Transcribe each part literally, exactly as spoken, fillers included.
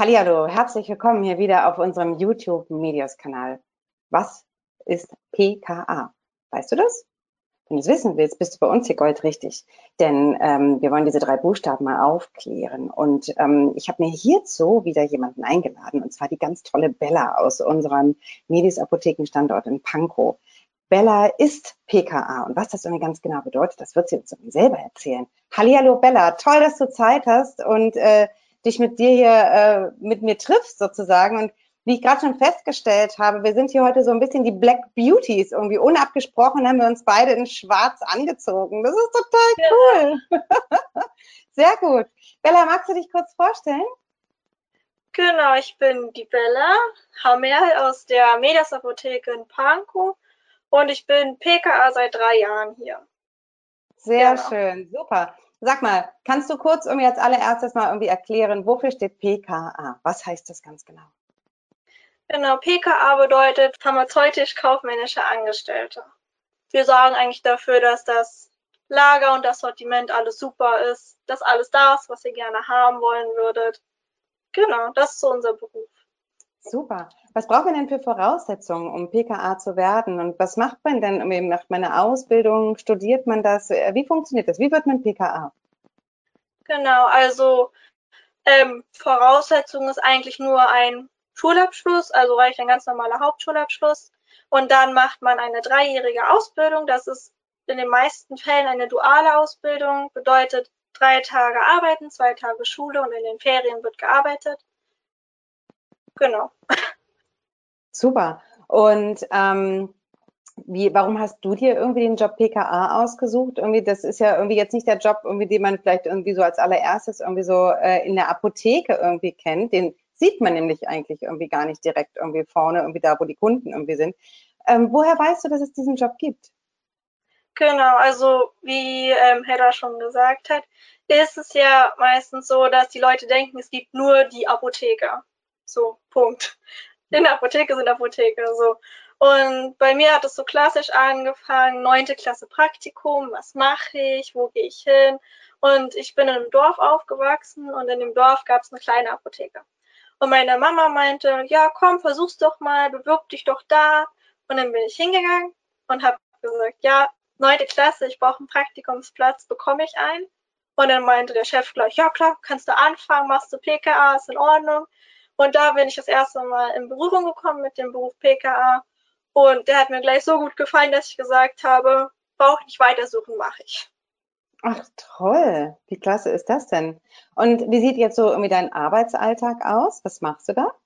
Hallihallo, herzlich willkommen hier wieder auf unserem YouTube-Medios-Kanal. Was ist P K A? Weißt du das? Wenn du es wissen willst, bist du bei uns hier goldrichtig. Denn ähm, wir wollen diese drei Buchstaben mal aufklären. Und ähm, ich habe mir hierzu wieder jemanden eingeladen, und zwar die ganz tolle Bella aus unserem Medis Apotheken-Standort in Pankow. Bella ist P K A, und was das irgendwie ganz genau bedeutet, das wird sie uns selber erzählen. Hallihallo Bella, toll, dass du Zeit hast und äh, dich mit dir hier, äh, mit mir triffst sozusagen. Und wie ich gerade schon festgestellt habe, wir sind hier heute so ein bisschen die Black Beauties. Irgendwie unabgesprochen haben wir uns beide in schwarz angezogen. Das ist total cool. Ja. Sehr gut. Bella, magst du dich kurz vorstellen? Genau, ich bin die Bella Hammerl aus der Medias Apotheke in Pankow und ich bin P K A seit drei Jahren hier. Sehr Genau. schön, super. Sag mal, kannst du kurz irgendwie als allererstes mal irgendwie erklären, wofür steht P K A? Was heißt das ganz genau? Genau, P K A bedeutet pharmazeutisch-kaufmännische Angestellte. Wir sorgen eigentlich dafür, dass das Lager und das Sortiment alles super ist, dass alles da ist, was ihr gerne haben wollen würdet. Genau, das ist so unser Beruf. Super. Was braucht man denn für Voraussetzungen, um P K A zu werden? Und was macht man denn? Macht man eine Ausbildung? Studiert man das? Wie funktioniert das? Wie wird man P K A? Genau, also ähm, Voraussetzung ist eigentlich nur ein Schulabschluss, also reicht ein ganz normaler Hauptschulabschluss. Und dann macht man eine dreijährige Ausbildung. Das ist in den meisten Fällen eine duale Ausbildung, bedeutet drei Tage arbeiten, zwei Tage Schule und in den Ferien wird gearbeitet. Genau. Super. Und ähm, wie, warum hast du dir irgendwie den Job P K A ausgesucht? Irgendwie, das ist ja irgendwie jetzt nicht der Job, irgendwie, den man vielleicht irgendwie so als allererstes irgendwie so äh, in der Apotheke irgendwie kennt. Den sieht man nämlich eigentlich irgendwie gar nicht direkt irgendwie vorne, irgendwie da, wo die Kunden irgendwie sind. Ähm, woher weißt du, dass es diesen Job gibt? Genau, also wie ähm, Hedda schon gesagt hat, ist es ja meistens so, dass die Leute denken, es gibt nur die Apotheker. So, Punkt. In der Apotheke sind Apotheker, so. Und bei mir hat es so klassisch angefangen, neunte Klasse Praktikum, was mache ich, wo gehe ich hin? Und ich bin in einem Dorf aufgewachsen und in dem Dorf gab es eine kleine Apotheke. Und meine Mama meinte, ja, komm, versuch's doch mal, bewirb dich doch da. Und dann bin ich hingegangen und habe gesagt, ja, neunte Klasse, ich brauche einen Praktikumsplatz, bekomme ich einen? Und dann meinte der Chef gleich, ja klar, kannst du anfangen, machst du P K A, ist in Ordnung. Und da bin ich das erste Mal in Berührung gekommen mit dem Beruf P K A. Und der hat mir gleich so gut gefallen, dass ich gesagt habe, brauche ich nicht weitersuchen, mache ich. Ach toll, wie klasse ist das denn? Und wie sieht jetzt so irgendwie dein Arbeitsalltag aus? Was machst du da?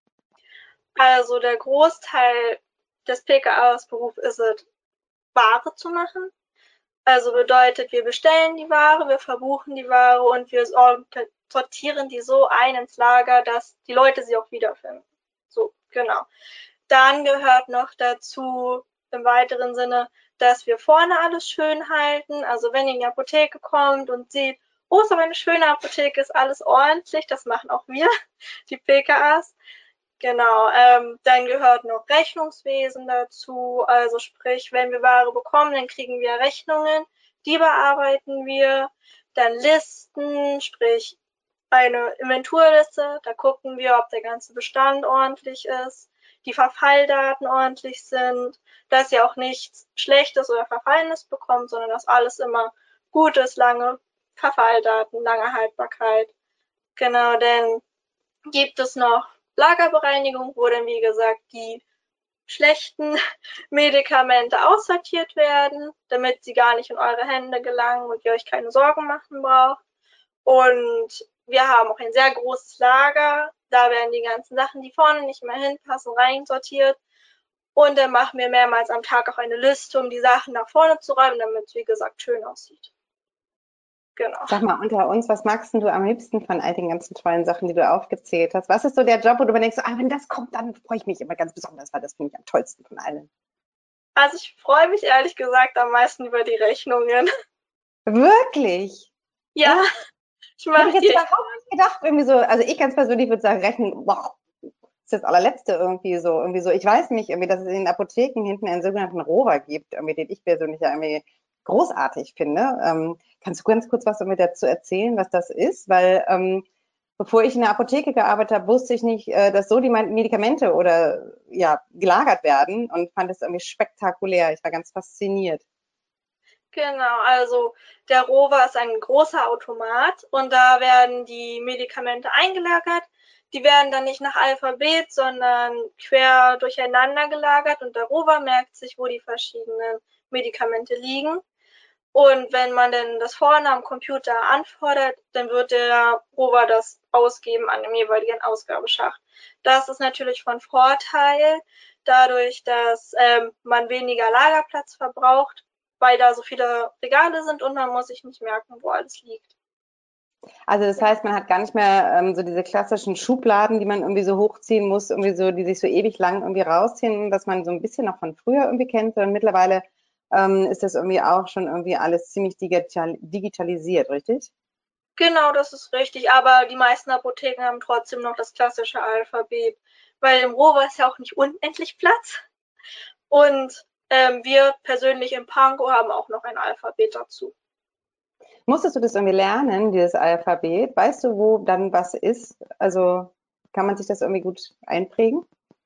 Also der Großteil des P K A-Berufs ist es, Ware zu machen. Also bedeutet, wir bestellen die Ware, wir verbuchen die Ware und wir sortieren die so ein ins Lager, dass die Leute sie auch wiederfinden. So, genau. Dann gehört noch dazu im weiteren Sinne, dass wir vorne alles schön halten. Also wenn ihr in die Apotheke kommt und sieht, oh, ist aber eine schöne Apotheke, ist alles ordentlich, das machen auch wir, die P K As. Genau, ähm, dann gehört noch Rechnungswesen dazu. Also sprich, wenn wir Ware bekommen, dann kriegen wir Rechnungen, die bearbeiten wir. Dann Listen, sprich eine Inventurliste, da gucken wir, ob der ganze Bestand ordentlich ist, die Verfalldaten ordentlich sind, dass ihr auch nichts Schlechtes oder Verfallenes bekommt, sondern dass alles immer gut ist, lange Verfalldaten, lange Haltbarkeit. Genau, denn gibt es noch Lagerbereinigung, wo dann, wie gesagt, die schlechten Medikamente aussortiert werden, damit sie gar nicht in eure Hände gelangen und ihr euch keine Sorgen machen braucht. Und wir haben auch ein sehr großes Lager. Da werden die ganzen Sachen, die vorne nicht mehr hinpassen, reinsortiert. Und dann machen wir mehrmals am Tag auch eine Liste, um die Sachen nach vorne zu räumen, damit es, wie gesagt, schön aussieht. Genau. Sag mal, unter uns, was magst denn du am liebsten von all den ganzen tollen Sachen, die du aufgezählt hast? Was ist so der Job, wo du denkst, ah, wenn das kommt, dann freue ich mich immer ganz besonders, weil das finde ich am tollsten von allen. Also ich freue mich ehrlich gesagt am meisten über die Rechnungen. Wirklich? Ja, Echt? ich Hätte ich mache die jetzt echt. überhaupt nicht gedacht, irgendwie so, also ich ganz persönlich würde sagen, Rechnen, boah, ist das allerletzte irgendwie so, irgendwie so. Ich weiß nicht, irgendwie, dass es in den Apotheken hinten einen sogenannten Rover gibt, irgendwie, den ich persönlich ja irgendwie großartig finde. Ähm, kannst du ganz kurz was damit dazu erzählen, was das ist? Weil, ähm, bevor ich in der Apotheke gearbeitet habe, wusste ich nicht, äh, dass so die Medikamente oder ja gelagert werden und fand es irgendwie spektakulär. Ich war ganz fasziniert. Genau, also der Rover ist ein großer Automat und da werden die Medikamente eingelagert. Die werden dann nicht nach Alphabet, sondern quer durcheinander gelagert und der Rover merkt sich, wo die verschiedenen Medikamente liegen. Und wenn man denn das vorne am Computer anfordert, dann wird der Rover das ausgeben an dem jeweiligen Ausgabeschacht. Das ist natürlich von Vorteil, dadurch, dass ähm, man weniger Lagerplatz verbraucht, weil da so viele Regale sind und man muss sich nicht merken, wo alles liegt. Also das heißt, man hat gar nicht mehr ähm, so diese klassischen Schubladen, die man irgendwie so hochziehen muss, irgendwie so, die sich so ewig lang irgendwie rausziehen, dass man so ein bisschen noch von früher irgendwie kennt, sondern mittlerweile ähm, ist das irgendwie auch schon irgendwie alles ziemlich digital digitalisiert, richtig? Genau, das ist richtig, aber die meisten Apotheken haben trotzdem noch das klassische Alphabet, weil im Rover ist ja auch nicht unendlich Platz. Und ähm, wir persönlich im Panko haben auch noch ein Alphabet dazu. Musstest du das irgendwie lernen, dieses Alphabet? Weißt du, wo dann was ist? Also kann man sich das irgendwie gut einprägen?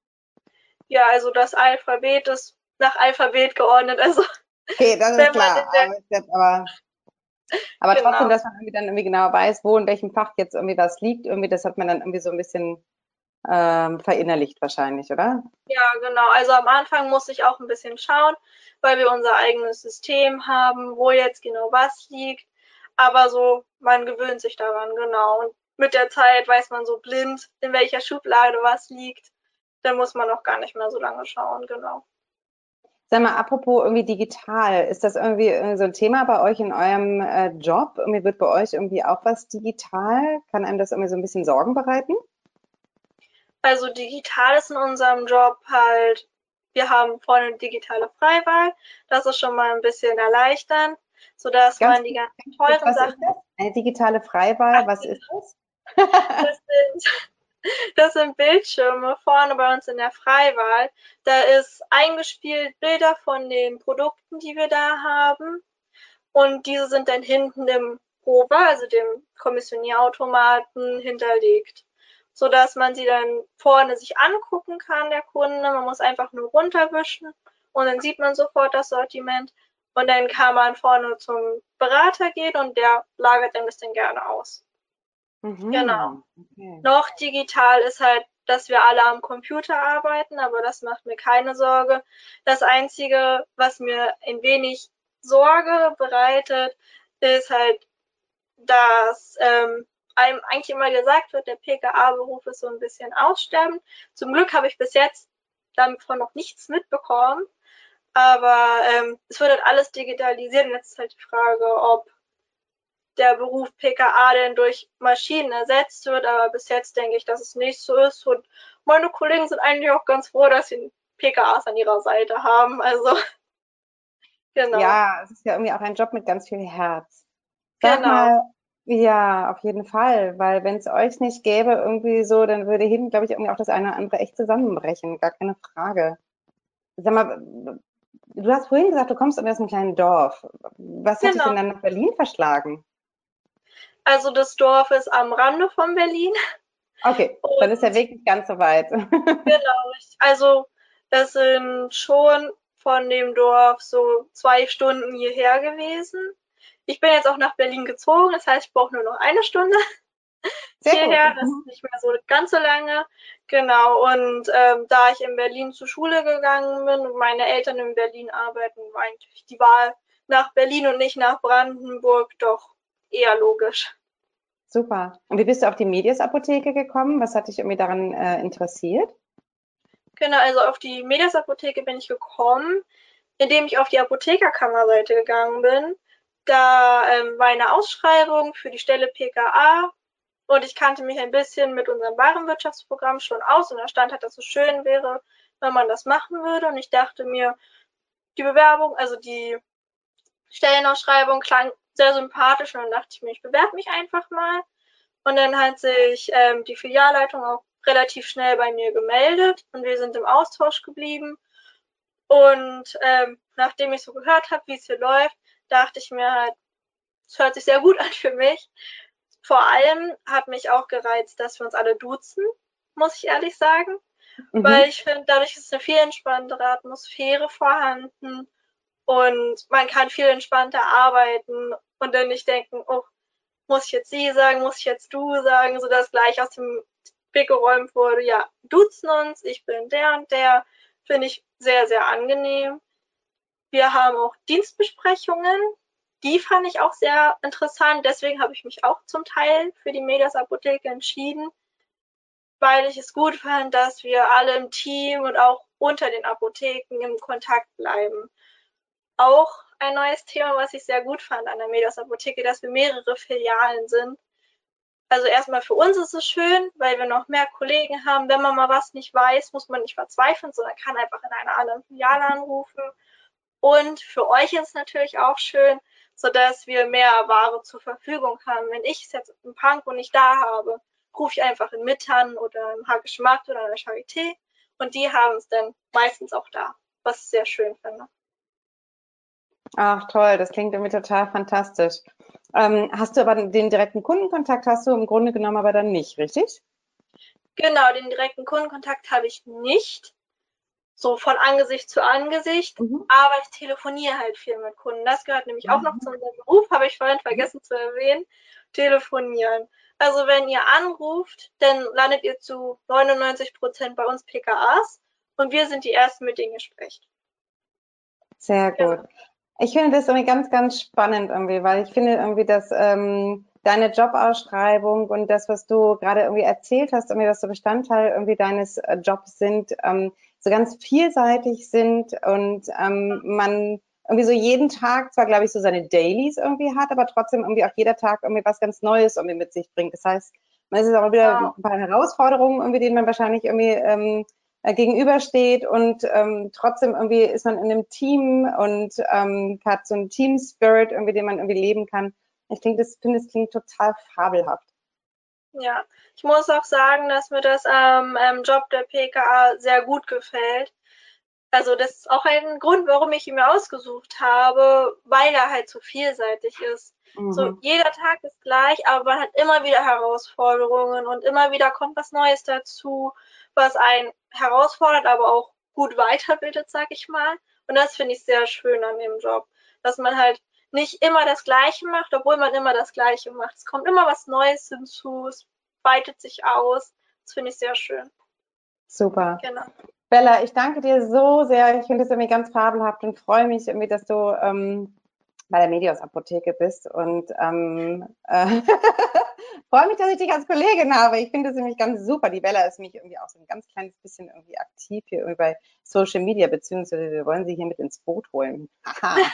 Ja, also das Alphabet ist nach Alphabet geordnet. Also Okay, das ist wenn man klar. in der, Aber, jetzt, aber, aber trotzdem, genau, dass man irgendwie dann irgendwie genau weiß, wo in welchem Fach jetzt irgendwie was liegt, irgendwie, das hat man dann irgendwie so ein bisschen ähm, verinnerlicht wahrscheinlich, oder? ja, genau. Also am Anfang muss ich auch ein bisschen schauen, weil wir unser eigenes System haben, wo jetzt genau was liegt. Aber so, man gewöhnt sich daran, genau. Und mit der Zeit weiß man so blind, in welcher Schublade was liegt. Dann muss man auch gar nicht mehr so lange schauen, genau. Sag mal, apropos irgendwie digital, ist das irgendwie, irgendwie so ein Thema bei euch in eurem äh, Job? Irgendwie wird bei euch irgendwie auch was digital? Kann einem das irgendwie so ein bisschen Sorgen bereiten? Also digital ist in unserem Job halt, wir haben vorne digitale Freiwahl. Das ist schon mal ein bisschen erleichternd, sodass Ganz man die kurz, ganzen ganz kurz, teuren was ist Sachen, das? Eine digitale Freiwahl, was ist das? das sind, das sind Bildschirme vorne bei uns in der Freiwahl. Da ist eingespielt Bilder von den Produkten, die wir da haben. Und diese sind dann hinten im Rover, also dem Kommissionierautomaten, hinterlegt, sodass man sie dann vorne sich angucken kann, der Kunde. Man muss einfach nur runterwischen und dann sieht man sofort das Sortiment. Und dann kann man vorne zum Berater gehen und der lagert dann das dann gerne aus. Genau. Mhm, okay. Noch digital ist halt, dass wir alle am Computer arbeiten, aber das macht mir keine Sorge. Das Einzige, was mir ein wenig Sorge bereitet, ist halt, dass ähm, einem eigentlich immer gesagt wird, der P K A-Beruf ist so ein bisschen aussterbend. Zum Glück habe ich bis jetzt davon noch nichts mitbekommen, aber ähm, es wird halt alles digitalisiert und jetzt ist halt die Frage, ob der Beruf P K A denn durch Maschinen ersetzt wird, aber bis jetzt denke ich, dass es nicht so ist und meine Kollegen sind eigentlich auch ganz froh, dass sie P K As an ihrer Seite haben, also genau, Ja, es ist ja irgendwie auch ein Job mit ganz viel Herz. Sag genau. mal, ja, auf jeden Fall, weil wenn es euch nicht gäbe, irgendwie so, dann würde hinten, glaube ich, irgendwie auch das eine oder andere echt zusammenbrechen, gar keine Frage. Sag mal, du hast vorhin gesagt, du kommst irgendwie aus einem kleinen Dorf. Was hat dich Genau. denn dann nach Berlin verschlagen? Also das Dorf ist am Rande von Berlin Okay, dann ist der und Weg nicht ganz so weit. genau, also das sind schon von dem Dorf so zwei Stunden hierher gewesen. Ich bin jetzt auch nach Berlin gezogen, das heißt, ich brauche nur noch eine Stunde Sehr gut. hierher, das ist nicht mehr so ganz so lange. Genau, und ähm, da ich in Berlin zur Schule gegangen bin und meine Eltern in Berlin arbeiten, war eigentlich die Wahl nach Berlin und nicht nach Brandenburg doch eher logisch. Super. Und wie bist du auf die Medias-Apotheke gekommen? Was hat dich irgendwie daran äh, interessiert? Genau, also auf die Medias Apotheke bin ich gekommen, indem ich auf die Apothekerkammerseite gegangen bin. Da ähm, war eine Ausschreibung für die Stelle P K A und ich kannte mich ein bisschen mit unserem Warenwirtschaftsprogramm schon aus und da stand halt, dass es schön wäre, wenn man das machen würde. Und ich dachte mir, die Bewerbung, also die Stellenausschreibung klang sehr sympathisch und dann dachte ich mir, ich bewerbe mich einfach mal. Und dann hat sich ähm, die Filialleitung auch relativ schnell bei mir gemeldet und wir sind im Austausch geblieben. Und ähm, nachdem ich so gehört habe, wie es hier läuft, dachte ich mir halt, es hört sich sehr gut an für mich. vor allem hat mich auch gereizt, dass wir uns alle duzen, muss ich ehrlich sagen, Mhm. weil ich finde, dadurch ist eine viel entspanntere Atmosphäre vorhanden und man kann viel entspannter arbeiten und dann nicht denken, oh, muss ich jetzt sie sagen, muss ich jetzt du sagen, sodass gleich aus dem Weg geräumt wurde, ja, duzen uns, ich bin der und der, finde ich sehr, sehr angenehm. Wir haben auch Dienstbesprechungen, die fand ich auch sehr interessant, deswegen habe ich mich auch zum Teil für die Medias Apotheke entschieden, weil ich es gut fand, dass wir alle im Team und auch unter den Apotheken im Kontakt bleiben. Auch ein neues Thema, was ich sehr gut fand an der Medias Apotheke, dass wir mehrere Filialen sind. Also erstmal für uns ist es schön, weil wir noch mehr Kollegen haben. Wenn man mal was nicht weiß, muss man nicht verzweifeln, sondern kann einfach in einer anderen Filiale anrufen. Und für euch ist es natürlich auch schön, sodass wir mehr Ware zur Verfügung haben. Wenn ich es jetzt im Pankow nicht da habe, rufe ich einfach in Mittern oder im Hagischen Markt oder in der Charité und die haben es dann meistens auch da, was ich sehr schön finde. Ach toll, das klingt irgendwie total fantastisch. Ähm, hast du aber den direkten Kundenkontakt hast du im Grunde genommen aber dann nicht, richtig? Genau, den direkten Kundenkontakt habe ich nicht, so von Angesicht zu Angesicht, Mhm. aber ich telefoniere halt viel mit Kunden. Das gehört nämlich auch noch Mhm. zu unserem Beruf, habe ich vorhin vergessen zu erwähnen, telefonieren. Also wenn ihr anruft, dann landet ihr zu neunundneunzig Prozent bei uns P K As und wir sind die Ersten, mit denen ihr sprecht. Sehr gut. Genau. Ich finde das irgendwie ganz, ganz spannend irgendwie, weil ich finde irgendwie, dass ähm, deine Jobausschreibung und das, was du gerade irgendwie erzählt hast, irgendwie, was so Bestandteil irgendwie deines äh, Jobs sind, ähm, so ganz vielseitig sind und ähm, man irgendwie so jeden Tag zwar, glaube ich, so seine Dailies irgendwie hat, aber trotzdem irgendwie auch jeder Tag irgendwie was ganz Neues irgendwie mit sich bringt. Das heißt, man ist auch wieder ein Genau. paar Herausforderungen irgendwie, denen man wahrscheinlich irgendwie ähm, äh, gegenübersteht und ähm, trotzdem irgendwie ist man in einem Team und ähm, hat so einen Team-Spirit, irgendwie, den man irgendwie leben kann. Ich denke, das finde, das klingt total fabelhaft. Ja, ich muss auch sagen, dass mir das am ähm, Job der P K A sehr gut gefällt. Also das ist auch ein Grund, warum ich ihn mir ausgesucht habe, weil er halt so vielseitig ist. So Mhm. jeder Tag ist gleich, aber man hat immer wieder Herausforderungen und immer wieder kommt was Neues dazu, was einen herausfordert, aber auch gut weiterbildet, sag ich mal. Und das finde ich sehr schön an dem Job, dass man halt nicht immer das Gleiche macht, obwohl man immer das Gleiche macht. Es kommt immer was Neues hinzu, es weitet sich aus. Das finde ich sehr schön. Super. Genau. Bella, ich danke dir so sehr. Ich finde es irgendwie ganz fabelhaft und freue mich irgendwie, dass du ähm, bei der Medios Apotheke bist und ähm, äh, freue mich, dass ich dich als Kollegin habe. Ich finde es nämlich ganz super. Die Bella ist nämlich irgendwie auch so ein ganz kleines bisschen irgendwie aktiv hier irgendwie bei Social Media, beziehungsweise wir wollen sie hier mit ins Boot holen. Aha.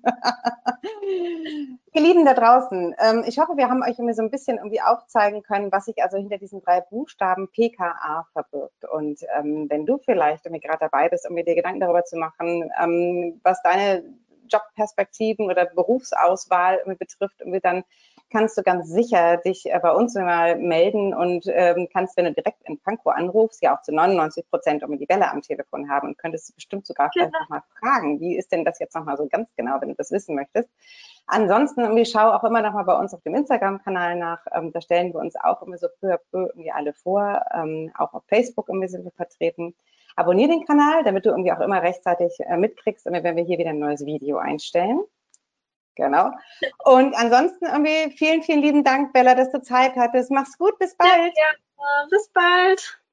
Ihr Lieben da draußen, ähm, ich hoffe, wir haben euch irgendwie so ein bisschen irgendwie aufzeigen können, was sich also hinter diesen drei Buchstaben P K A verbirgt. Und ähm, wenn du vielleicht irgendwie gerade dabei bist, um dir Gedanken darüber zu machen, ähm, was deine Jobperspektiven oder Berufsauswahl irgendwie betrifft, irgendwie dann kannst du ganz sicher dich äh, bei uns mal melden und ähm, kannst, wenn du direkt in Pankow anrufst, ja auch zu neunundneunzig Prozent um die Welle am Telefon haben und könntest bestimmt sogar vielleicht Genau. nochmal fragen, wie ist denn das jetzt nochmal so ganz genau, wenn du das wissen möchtest. Ansonsten irgendwie schau auch immer noch mal bei uns auf dem Instagram-Kanal nach. Ähm, da stellen wir uns auch immer so peu à peu irgendwie alle vor. Ähm, auch auf Facebook irgendwie sind wir vertreten. Abonnier den Kanal, damit du irgendwie auch immer rechtzeitig äh, mitkriegst, wenn wir hier wieder ein neues Video einstellen. Genau. Und ansonsten irgendwie vielen, vielen lieben Dank, Bella, dass du Zeit hattest. Mach's gut, bis Ja, bald. gerne. Bis bald.